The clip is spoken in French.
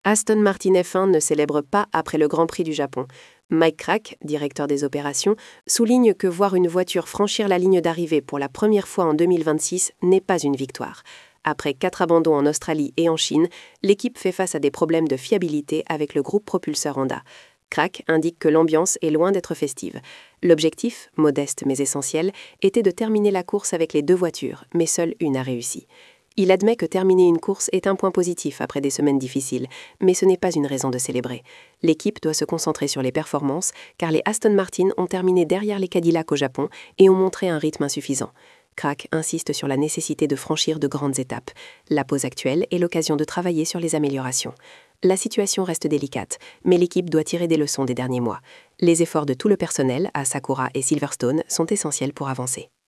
Aston Martin F1 ne célèbre pas après le Grand Prix du Japon. Mike Krack, directeur des opérations, souligne que voir une voiture franchir la ligne d'arrivée pour la première fois en 2026 n'est pas une victoire. Après 4 abandons en Australie et en Chine, l'équipe fait face à des problèmes de fiabilité avec le groupe propulseur Honda. Krack indique que l'ambiance est loin d'être festive. L'objectif, modeste mais essentiel, était de terminer la course avec les 2 voitures, mais seule une a réussi. Il admet que terminer une course est un point positif après des semaines difficiles, mais ce n'est pas une raison de célébrer. L'équipe doit se concentrer sur les performances, car les Aston Martin ont terminé derrière les Cadillac au Japon et ont montré un rythme insuffisant. Krack insiste sur la nécessité de franchir de grandes étapes. La pause actuelle est l'occasion de travailler sur les améliorations. La situation reste délicate, mais l'équipe doit tirer des leçons des derniers mois. Les efforts de tout le personnel à Sakura et Silverstone sont essentiels pour avancer.